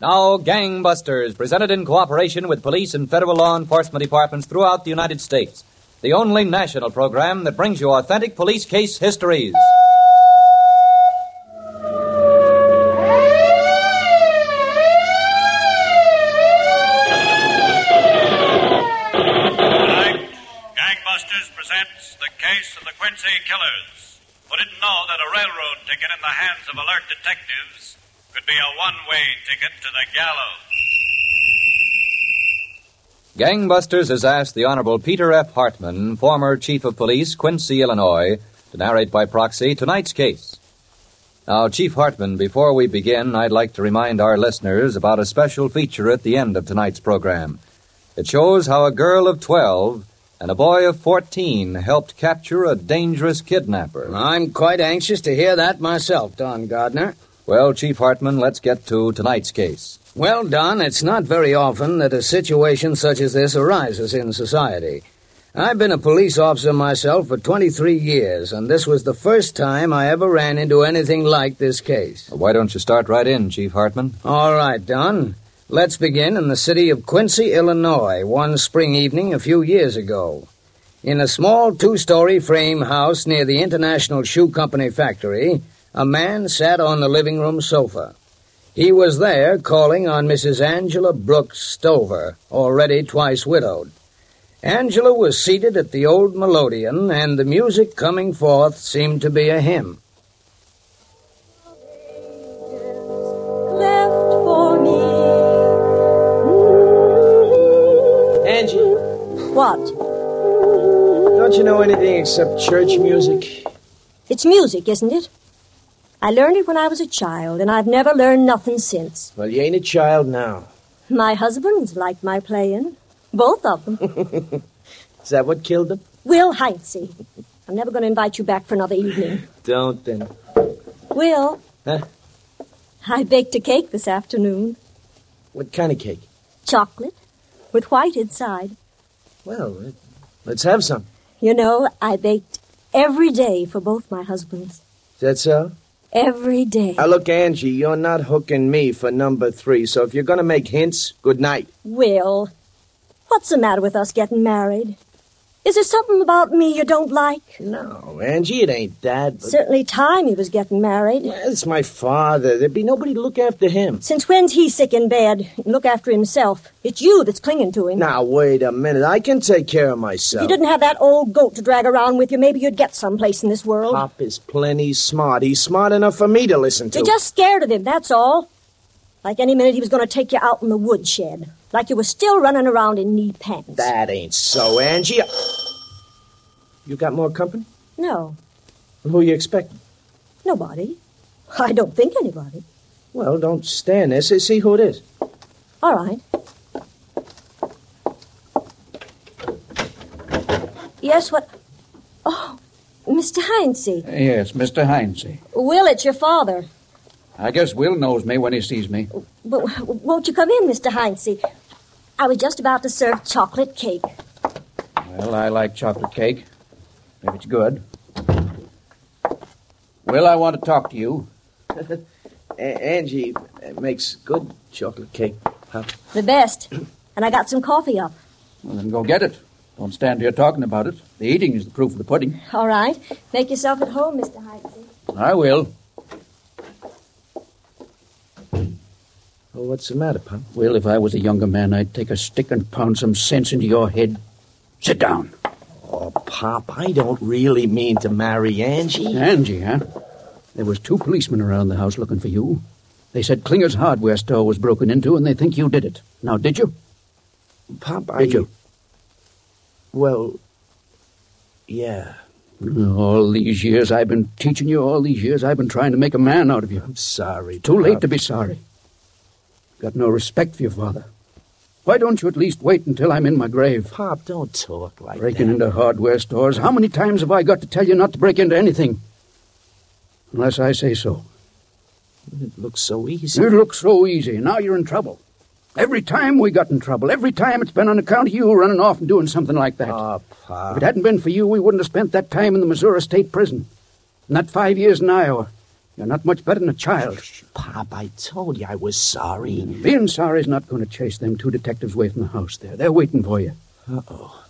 Now, Gangbusters, presented in cooperation with police and federal law enforcement departments throughout the United States. The only national program that brings you authentic police case histories. Gangbusters presents The Case of the Quincy Killers. Who didn't know that a railroad ticket in the hands of alert detectives could be a one-way ticket to the gallows? Gangbusters has asked the Honorable Peter F. Hartman, former Chief of Police, Quincy, Illinois, to narrate by proxy tonight's case. Now, Chief Hartman, before we begin, I'd like to remind our listeners about a special feature at the end of tonight's program. It shows how a girl of 12 and a boy of 14 helped capture a dangerous kidnapper. I'm quite anxious to hear that myself, Don Gardner. Well, Chief Hartman, let's get to tonight's case. Well, Don, it's not very often that a situation such as this arises in society. I've been a police officer myself for 23 years, and this was the first time I ever ran into anything like this case. Well, why don't you start right in, Chief Hartman? All right, Don. Let's begin in the city of Quincy, Illinois, one spring evening a few years ago. In a small two-story frame house near the International Shoe Company factory, a man sat on the living room sofa. He was there calling on Mrs. Angela Brooks Stover, already twice widowed. Angela was seated at the old melodeon, and the music coming forth seemed to be a hymn. Angie. What? Don't you know anything except church music? It's music, isn't it? I learned it when I was a child, and I've never learned nothing since. Well, you ain't a child now. My husband's liked my playing. Both of them. Is that what killed him? Will Heinze. I'm never going to invite you back for another evening. Don't then. Will. Huh? I baked a cake this afternoon. What kind of cake? Chocolate. With white inside. Well, let's have some. You know, I baked every day for both my husbands. Is that so? Every day. Now, look, Angie, you're not hooking me for number 3, so if you're going to make hints, good night. Will, what's the matter with us getting married? Is there something about me you don't like? No, Angie, it ain't that. But... Certainly time he was getting married. Well, it's my father. There'd be nobody to look after him. Since when's he sick in bed and look after himself? It's you that's clinging to him. Now, wait a minute. I can take care of myself. If you didn't have that old goat to drag around with you, maybe you'd get someplace in this world. Pop is plenty smart. He's smart enough for me to listen to. You're just scared of him, that's all. Like any minute he was going to take you out in the woodshed. Like you were still running around in knee pants. That ain't so, Angie. You got more company? No. Who are you expecting? Nobody. I don't think anybody. Well, don't stand there. See who it is. All right. Yes, what? Oh, Mr. Heinze. Yes, Mr. Heinze. Will, it's your father. I guess Will knows me when he sees me. But won't you come in, Mr. Heinze? I was just about to serve chocolate cake. Well, I like chocolate cake. If it's good. Will, I want to talk to you. Angie makes good chocolate cake, huh? The best. And I got some coffee up. Well, then go get it. Don't stand here talking about it. The eating is the proof of the pudding. All right. Make yourself at home, Mr. Heinze. I will. Well, what's the matter, Pop? Will, if I was a younger man, I'd take a stick and pound some sense into your head. Sit down. Oh, Pop, I don't really mean to marry Angie. Angie, huh? There was 2 policemen around the house looking for you. They said Klinger's hardware store was broken into, and they think you did it. Now, did you? Pop, Did you? Well, yeah. All these years I've been teaching you, all these years I've been trying to make a man out of you. I'm sorry, Too Pop. late to be sorry. Got no respect for your father. Why don't you at least wait until I'm in my grave? Pop, don't talk like Breaking that. into hardware stores. How many times have I got to tell you not to break into anything? Unless I say so. It looks so easy. It looks so easy. Now you're in trouble. Every time we got in trouble. Every time it's been on account of you running off and doing something like that. Oh, Pop. If it hadn't been for you, we wouldn't have spent that time in the Missouri State Prison. And that 5 years in Iowa. You're not much better than a child. Pop, I told you I was sorry. Being sorry's not going to chase them 2 detectives away from the house there. They're waiting for you. Uh-oh.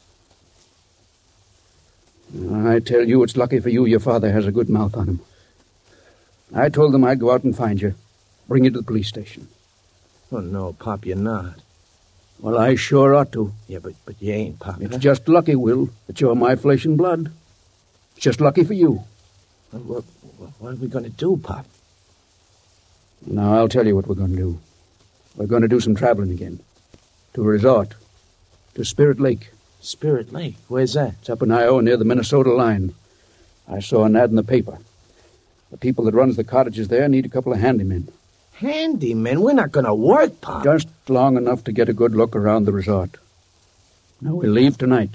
I tell you, it's lucky for you your father has a good mouth on him. I told them I'd go out and find you, bring you to the police station. Oh, no, Pop, you're not. Well, I sure ought to. Yeah, but you ain't, Pop. It's just lucky, Will, that you're my flesh and blood. It's just lucky for you. What are we going to do, Pop? Now, I'll tell you what we're going to do. We're going to do some traveling again. To a resort. To Spirit Lake. Spirit Lake? Where's that? It's up in Iowa near the Minnesota line. I saw an ad in the paper. The people that runs the cottages there need a couple of handymen. Handymen? We're not going to work, Pop. Just long enough to get a good look around the resort. Now, we'll leave tonight.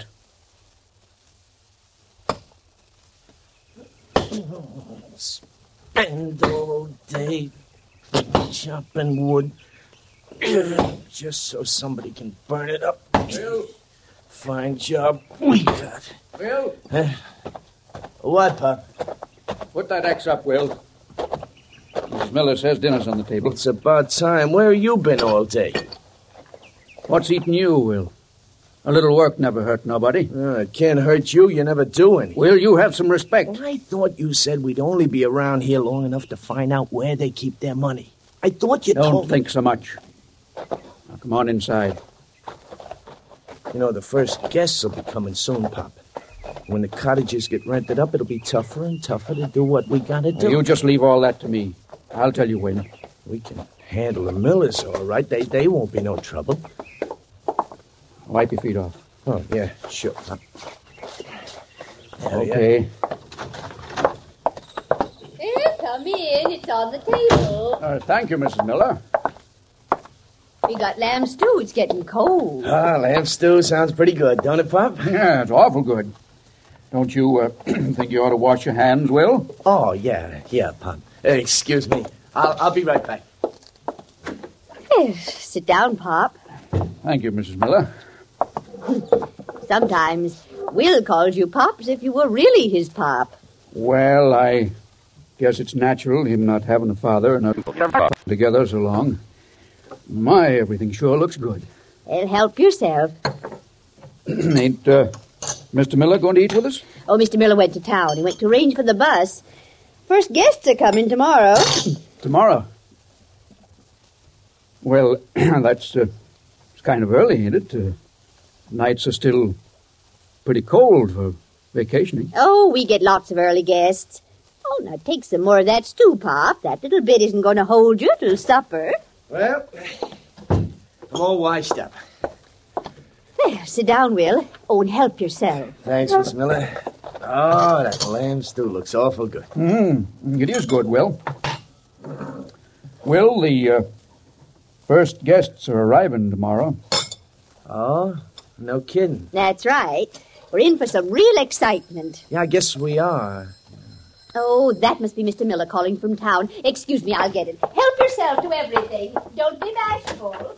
Spend all day chopping wood just so somebody can burn it up. Will? Fine job we got. Will? What, Pop? Put that axe up, Will. Mrs. Miller says dinner's on the table. It's about time. Where have you been all day? What's eating you, Will? A little work never hurt nobody. It can't hurt you. You never do any. Will, you have some respect. Well, I thought you said we'd only be around here long enough to find out where they keep their money. I thought you Don't told think so much. Now, come on inside. You know, the first guests will be coming soon, Pop. When the cottages get rented up, it'll be tougher and tougher to do what we gotta do. You just leave all that to me. I'll tell you when. We can handle the Millers, all right. They won't be no trouble. Wipe your feet off. Oh, yeah, sure, Pop. Okay. Here, come in. It's on the table. Thank you, Mrs. Miller. We got lamb stew. It's getting cold. Lamb stew sounds pretty good, don't it, Pop? Yeah, it's awful good. Don't you think you ought to wash your hands, Will? Oh, yeah, Pop. Excuse me. I'll be right back. Sit down, Pop. Thank you, Mrs. Miller. Sometimes Will calls you Pop as if you were really his pop. Well, I guess it's natural, him not having a father and us together so long. My, everything sure looks good. Well, help yourself. Ain't Mr. Miller going to eat with us? Oh, Mr. Miller went to town. He went to arrange for the bus. First guests are coming tomorrow. Tomorrow? Well, that's it's kind of early, ain't it? Nights are still pretty cold for vacationing. Oh, we get lots of early guests. Oh, now take some more of that stew, Pop. That little bit isn't going to hold you till supper. Well, I'm all washed up. There, sit down, Will. Oh, and help yourself. Thanks, Miss Miller. Oh, that lamb stew looks awful good. It is good, Will. Will, the first guests are arriving tomorrow. Oh, no kidding. That's right. We're in for some real excitement. Yeah, I guess we are. Oh, that must be Mr. Miller calling from town. Excuse me, I'll get it. Help yourself to everything. Don't be bashful.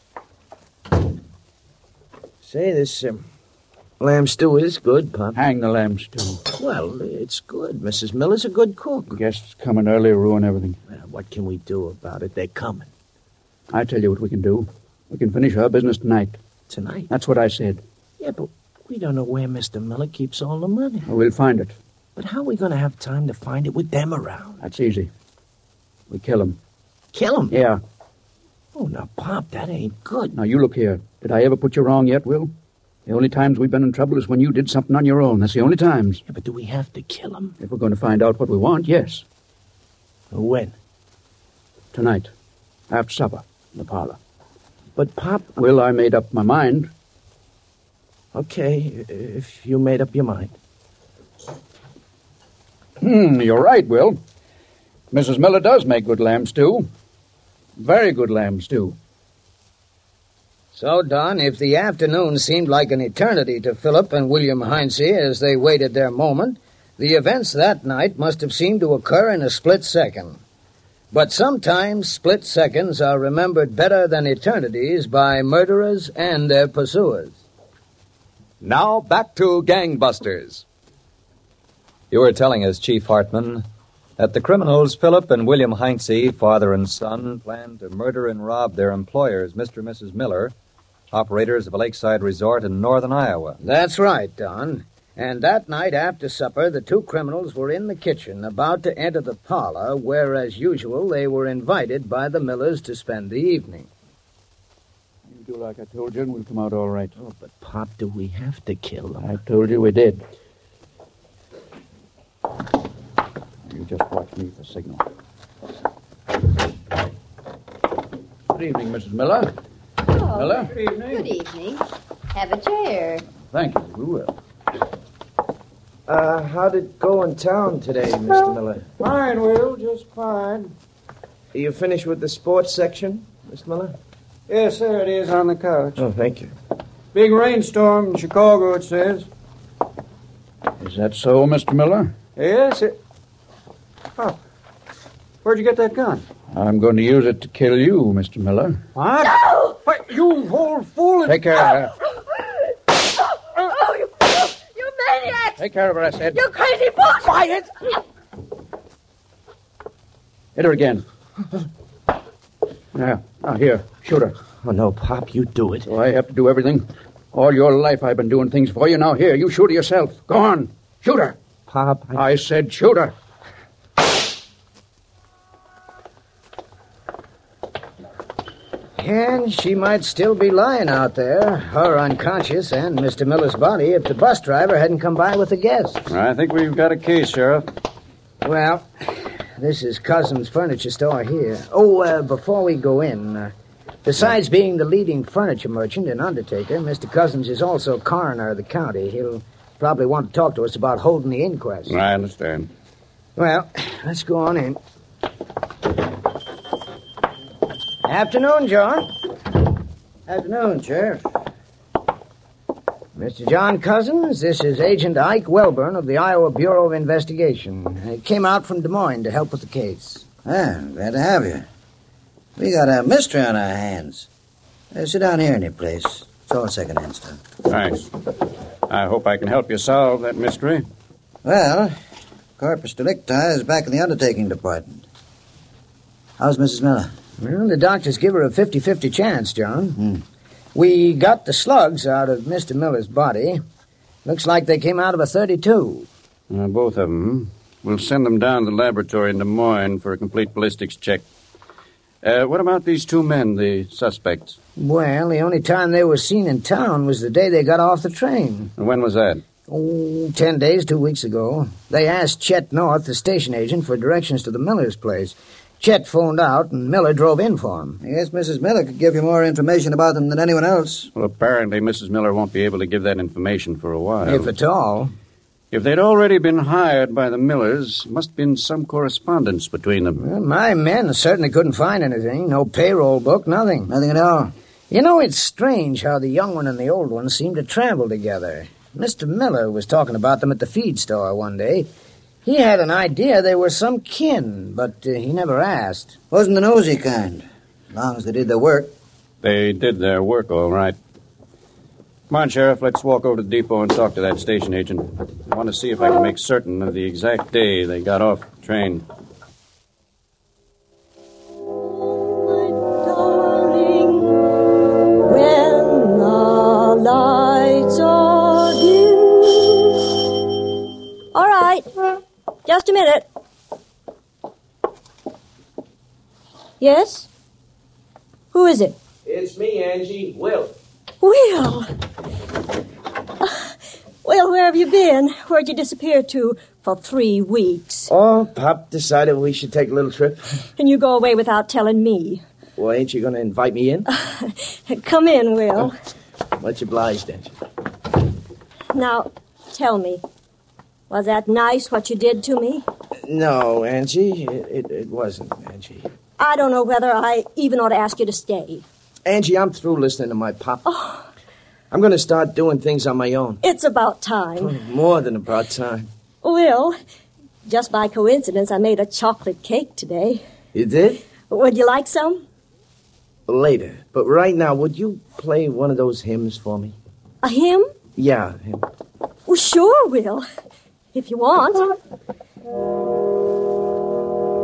Say, this lamb stew is good, Pop. Hang the lamb stew. Well, it's good. Mrs. Miller's a good cook. Guests coming early ruin everything. Well, what can we do about it? They're coming. I tell you what we can do. We can finish our business tonight. Tonight? That's what I said. Yeah, but we don't know where Mr. Miller keeps all the money. Well, we'll find it. But how are we going to have time to find it with them around? That's easy. We kill him. Kill him? Yeah. Oh, now, Pop, that ain't good. Now, you look here. Did I ever put you wrong yet, Will? The only times we've been in trouble is when you did something on your own. That's the only times. Yeah, but do we have to kill him? If we're going to find out what we want, yes. When? Tonight. After supper. In the parlor. But, Pop... Will, I made up my mind. Okay, if you made up your mind. You're right, Will. Mrs. Miller does make good lamb stew. Very good lamb stew. So, Don, if the afternoon seemed like an eternity to Philip and William Heinze as they waited their moment, the events that night must have seemed to occur in a split second. But sometimes split seconds are remembered better than eternities by murderers and their pursuers. Now, back to Gangbusters. You were telling us, Chief Hartman, That the criminals, Philip and William Heinze, father and son, planned to murder and rob their employers, Mr. and Mrs. Miller, operators of a lakeside resort in northern Iowa. That's right, Don. And that night after supper, the two criminals were in the kitchen, about to enter the parlor, where, as usual, they were invited by the Millers to spend the evening. You do like I told you, and we'll come out all right. Oh, but, Pop, do we have to kill them? I told you we did. You just watch me for signal. Good evening, Mrs. Miller. Oh, Miller? good evening. Good evening. Have a chair. Thank you. We will. How'd it go in town today, Mr. Miller? Fine, Will, just fine. Are you finished with the sports section, Mr. Miller? Yes, there it is on the couch. Oh, thank you. Big rainstorm in Chicago, it says. Is that so, Mr. Miller? Yes, it... Oh. Where'd you get that gun? I'm going to use it to kill you, Mr. Miller. What? No! Wait, you old fool! Take care of her. Oh, you maniac! Take care of her, I said. You crazy fool! Quiet! Hit her again. Now, here, shoot her. Oh, no, Pop, you do it. So I have to do everything. All your life I've been doing things for you. Now, here, you shoot her yourself. Go on. Shoot her. Pop, I said shoot her. And she might still be lying out there, her unconscious and Mr. Miller's body, if the bus driver hadn't come by with the guests. I think we've got a case, Sheriff. Well, this is Cousin's furniture store here. Oh, before we go in, besides being the leading furniture merchant and undertaker, Mr. Cousins is also coroner of the county. He'll probably want to talk to us about holding the inquest. I understand. Well, let's go on in. Afternoon, John. Afternoon, Sheriff. Mr. John Cousins, this is Agent Ike Welburn of the Iowa Bureau of Investigation. He came out from Des Moines to help with the case. Glad to have you. We got a mystery on our hands. Sit down here any place. It's all second-hand stuff. Thanks. I hope I can help you solve that mystery. Well, Corpus Delicti is back in the undertaking department. How's Mrs. Miller? Well, the doctors give her a 50-50 chance, John. We got the slugs out of Mr. Miller's body. Looks like they came out of a .32. Both of them. We'll send them down to the laboratory in Des Moines for a complete ballistics check. What about these two men, the suspects? Well, the only time they were seen in town was the day they got off the train. And when was that? 10 days, 2 weeks ago. They asked Chet North, the station agent, for directions to the Miller's place. Chet phoned out, and Miller drove in for him. I guess Mrs. Miller could give you more information about them than anyone else. Well, apparently Mrs. Miller won't be able to give that information for a while. If at all. If they'd already been hired by the Millers, must have been some correspondence between them. Well, my men certainly couldn't find anything. No payroll book, nothing. Nothing at all. You know, it's strange how the young one and the old one seem to travel together. Mr. Miller was talking about them at the feed store one day. He had an idea they were some kin, but he never asked. Wasn't the nosy kind, as long as they did their work. They did their work all right. Come on, Sheriff, let's walk over to the depot and talk to that station agent. I want to see if I can make certain of the exact day they got off the train. Darling, when the lights are dim. All right. Just a minute. Yes? Who is it? It's me, Angie. Will. Will. Will, where have you been? Where'd you disappear to for 3 weeks? Oh, Pop decided we should take a little trip. And you go away without telling me. Well, ain't you going to invite me in? Come in, Will. Much obliged, Angie. Now, tell me. Was that nice, what you did to me? No, Angie, it wasn't, Angie. I don't know whether I even ought to ask you to stay. Angie, I'm through listening to my pop. Oh. I'm going to start doing things on my own. It's about time. More than about time. Will, just by coincidence, I made a chocolate cake today. You did? Would you like some? Later. But right now, would you play one of those hymns for me? A hymn? Yeah, hymn. Well, sure, Will. If you want.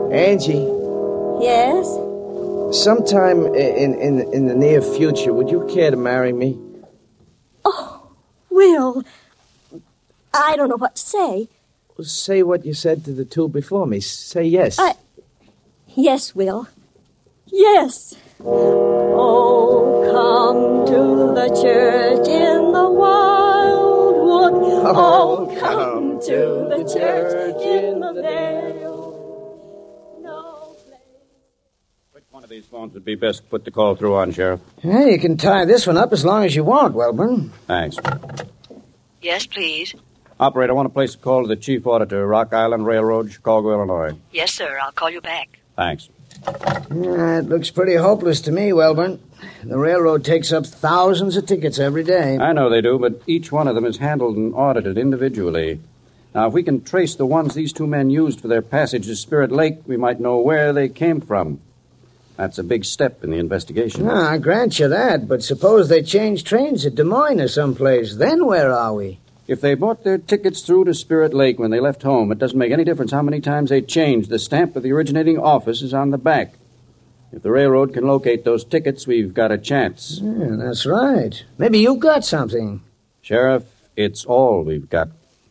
Angie, Yes? sometime in the near future, would you care to marry me? Oh, Will. I don't know what to say. Well, say what you said to the two before me. Say yes. Yes, Will. Yes. Oh, come to the church in the wildwood. Oh, come to the church in the vale. No place. Which one of these phones would be best to put the call through on, Sheriff? Yeah, you can tie this one up as long as you want, Welburn. Thanks. Yes, please. Operator, I want to place a call to the Chief Auditor, Rock Island Railroad, Chicago, Illinois. Yes, sir. I'll call you back. Thanks. Yeah, it looks pretty hopeless to me, Welburn. The railroad takes up thousands of tickets every day. I know they do, but each one of them is handled and audited individually. Now, if we can trace the ones these two men used for their passage to Spirit Lake, we might know where they came from. That's a big step in the investigation. I grant you that, but suppose they changed trains at Des Moines or someplace. Then where are we? If they bought their tickets through to Spirit Lake when they left home, it doesn't make any difference how many times they changed. The stamp of the originating office is on the back. If the railroad can locate those tickets, we've got a chance. Yeah, that's right. Maybe you got something. Sheriff, it's all we've got.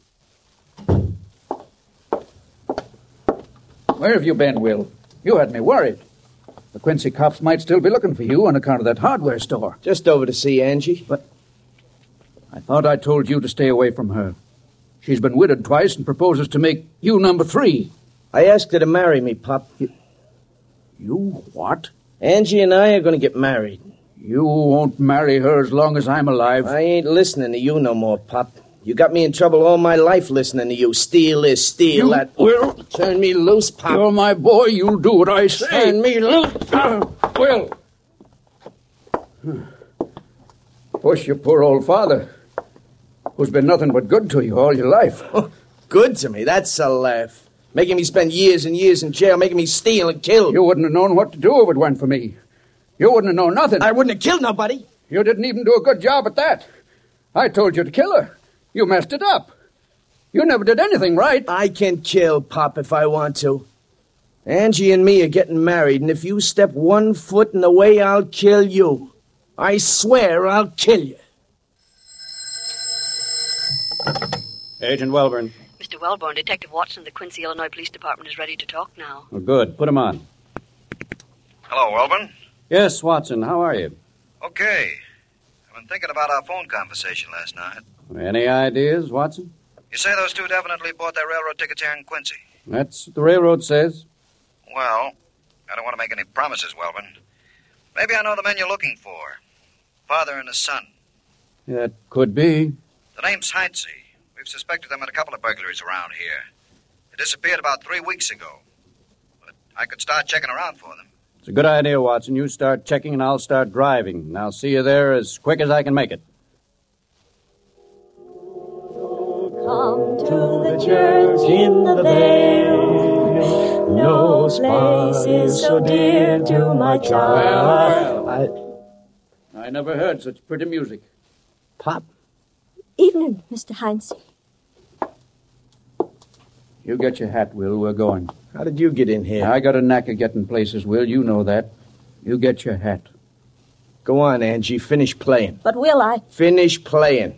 Where have you been, Will? You had me worried. The Quincy cops might still be looking for you on account of that hardware store. Just over to see Angie. But I thought I told you to stay away from her. She's been widowed twice and proposes to make you number 3. I asked her to marry me, Pop. You what? Angie and I are going to get married. You won't marry her as long as I'm alive. I ain't listening to you no more, Pop. You got me in trouble all my life listening to you. Steal this, steal that. Will. Turn me loose, Pop. You're my boy. You'll do what I say. Turn me loose. Will. Push your poor old father, who's been nothing but good to you all your life. Good to me? That's a laugh. Making me spend years and years in jail, making me steal and kill. You wouldn't have known what to do if it went for me. You wouldn't have known nothing. I wouldn't have killed nobody. You didn't even do a good job at that. I told you to kill her. You messed it up. You never did anything right. I can kill, Pop, if I want to. Angie and me are getting married, and if you step 1 foot in the way, I'll kill you. I swear I'll kill you. Agent Welburn. Mr. Welborn, Detective Watson of the Quincy, Illinois Police Department is ready to talk now. Well, good. Put him on. Hello, Welburn. Yes, Watson. How are you? Okay. I've been thinking about our phone conversation last night. Any ideas, Watson? You say those two definitely bought their railroad tickets here in Quincy? That's what the railroad says. Well, I don't want to make any promises, Welburn. Maybe I know the men you're looking for. Father and his son. That could be. The name's Heinze. We've suspected them in a couple of burglaries around here. They disappeared about 3 weeks ago. But I could start checking around for them. It's a good idea, Watson. You start checking and I'll start driving. And I'll see you there as quick as I can make it. Come to the church in the vale. No place is so dear to my child. I never heard such pretty music. Pop. Evening, Mr. Heinze. You get your hat, Will. We're going. How did you get in here? I got a knack of getting places, Will. You know that. You get your hat. Go on, Angie. Finish playing. But will I? Finish playing.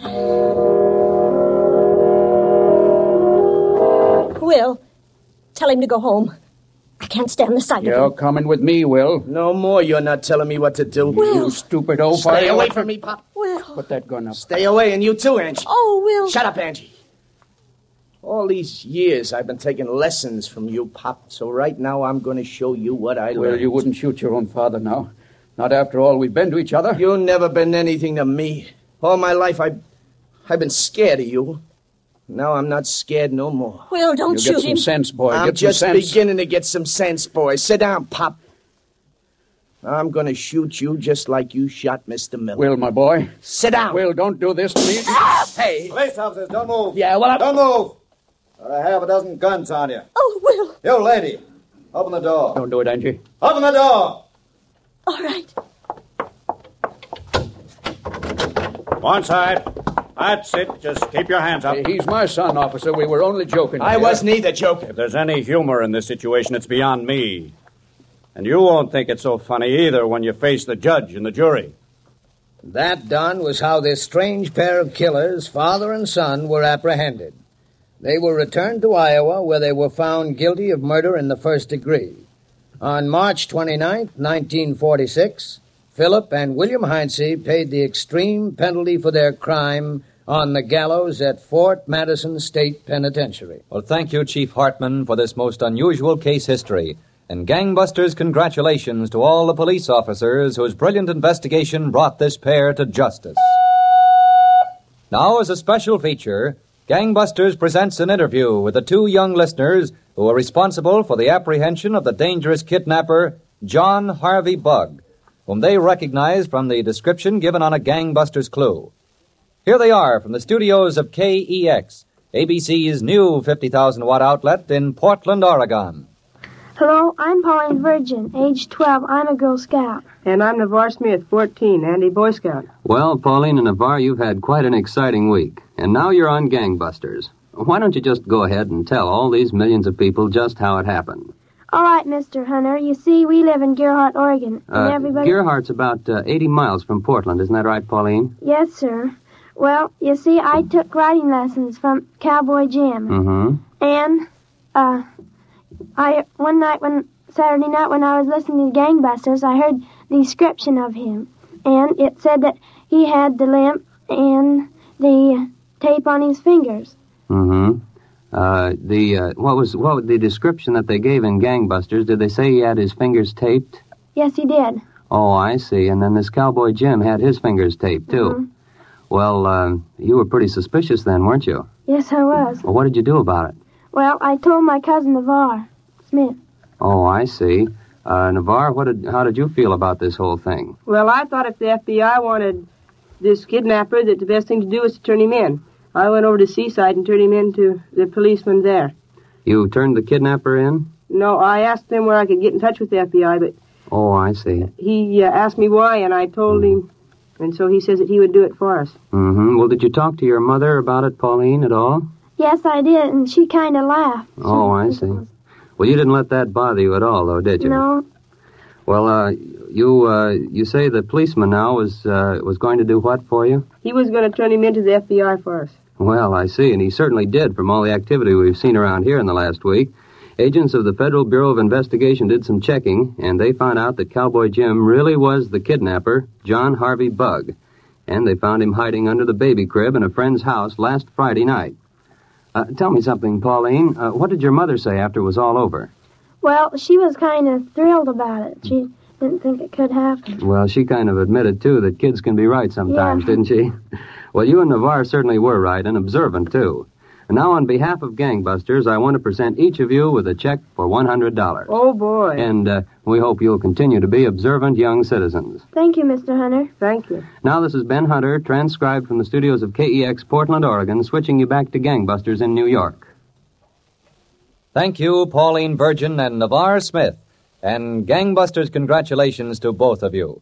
Will, tell him to go home. I can't stand the sight of You're him. coming with me, Will. No more. You're not telling me what to do. Will. You stupid oaf. Stay away from me, Pop. Will. Put that gun up. Stay away, and you too, Angie. Oh, Will. Shut up, Angie. All these years I've been taking lessons from you, Pop, so right now I'm going to show you what I learned. Well, you wouldn't shoot your own father now. Not after all we've been to each other. You've never been anything to me. All my life I've been scared of you. Now I'm not scared no more. Will, don't You shoot get some him. sense, boy. I'm Get some just sense. beginning to get some sense, boy. Sit down, Pop. I'm going to shoot you just like you shot Mr. Miller. Will, my boy. Sit down. Will, don't do this to me. Hey. Police officers, don't move. Yeah, well, Don't move. Got a half a dozen guns on you. Oh, Will. You lady, open the door. Don't do it, Angie. Open the door. All right. One side. That's it. Just keep your hands up. Hey, he's my son, officer. We were only joking. I wasn't either joking. If there's any humor in this situation, it's beyond me. And you won't think it's so funny either when you face the judge and the jury. That, Don, was how this strange pair of killers, father and son, were apprehended. They were returned to Iowa, where they were found guilty of murder in the first degree. On March 29, 1946, Philip and William Heinze paid the extreme penalty for their crime on the gallows at Fort Madison State Penitentiary. Well, thank you, Chief Hartman, for this most unusual case history. And gangbusters, congratulations to all the police officers whose brilliant investigation brought this pair to justice. Now, as a special feature, Gangbusters presents an interview with the two young listeners who were responsible for the apprehension of the dangerous kidnapper, John Harvey Bugg, whom they recognized from the description given on a gangbuster's clue. Here they are from the studios of KEX, ABC's new 50,000-watt outlet in Portland, Oregon. Hello, I'm Pauline Virgin, age 12. I'm a Girl Scout. And I'm Navarre Smith, 14, Andy Boy Scout. Well, Pauline and Navarre, you've had quite an exciting week. And now you're on Gangbusters. Why don't you just go ahead and tell all these millions of people just how it happened? All right, Mr. Hunter. You see, we live in Gerhardt, Oregon. And everybody... Gerhardt's about 80 miles from Portland. Isn't that right, Pauline? Yes, sir. Well, you see, I took writing lessons from Cowboy Jim. Mm-hmm. And, Saturday night when I was listening to Gangbusters, I heard the description of him. And it said that he had the limp and the tape on his fingers. Mm-hmm. What was the description that they gave in Gangbusters? Did they say he had his fingers taped? Yes, he did. Oh, I see. And then this Cowboy Jim had his fingers taped, too. Mm-hmm. Well, you were pretty suspicious then, weren't you? Yes, I was. Well, what did you do about it? Well, I told my cousin Navarre Smith. Oh, I see. Navarre, how did you feel about this whole thing? Well, I thought if the FBI wanted this kidnapper, that the best thing to do was to turn him in. I went over to Seaside and turned him in to the policeman there. You turned the kidnapper in? No, I asked him where I could get in touch with the FBI, but... Oh, I see. He asked me why, and I told him, and so he says that he would do it for us. Mm-hmm. Well, did you talk to your mother about it, Pauline, at all? Yes, I did, and she kind of laughed. Oh, I see. Well, you didn't let that bother you at all, though, did you? No. Well, you say the policeman now was going to do what for you? He was going to turn him into the FBI for us. Well, I see, and he certainly did from all the activity we've seen around here in the last week. Agents of the Federal Bureau of Investigation did some checking, and they found out that Cowboy Jim really was the kidnapper, John Harvey Bugg. And they found him hiding under the baby crib in a friend's house last Friday night. Tell me something, Pauline. What did your mother say after it was all over? Well, she was kind of thrilled about it. She didn't think it could happen. Well, she kind of admitted, too, that kids can be right sometimes, didn't she? Well, you and Navarre certainly were right, and observant, too. And now, on behalf of Gangbusters, I want to present each of you with a check for $100. Oh, boy. And we hope you'll continue to be observant young citizens. Thank you, Mr. Hunter. Thank you. Now, this is Ben Hunter, transcribed from the studios of KEX, Portland, Oregon, switching you back to Gangbusters in New York. Thank you, Pauline Virgin and Navarre Smith. And Gangbusters, congratulations to both of you.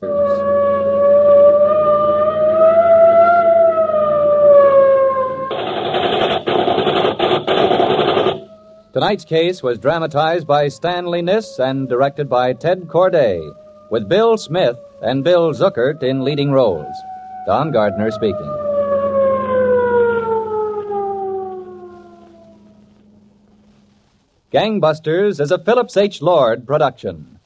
Tonight's case was dramatized by Stanley Niss and directed by Ted Corday, with Bill Smith and Bill Zuckert in leading roles. Don Gardner speaking. Gangbusters is a Phillips H. Lord production.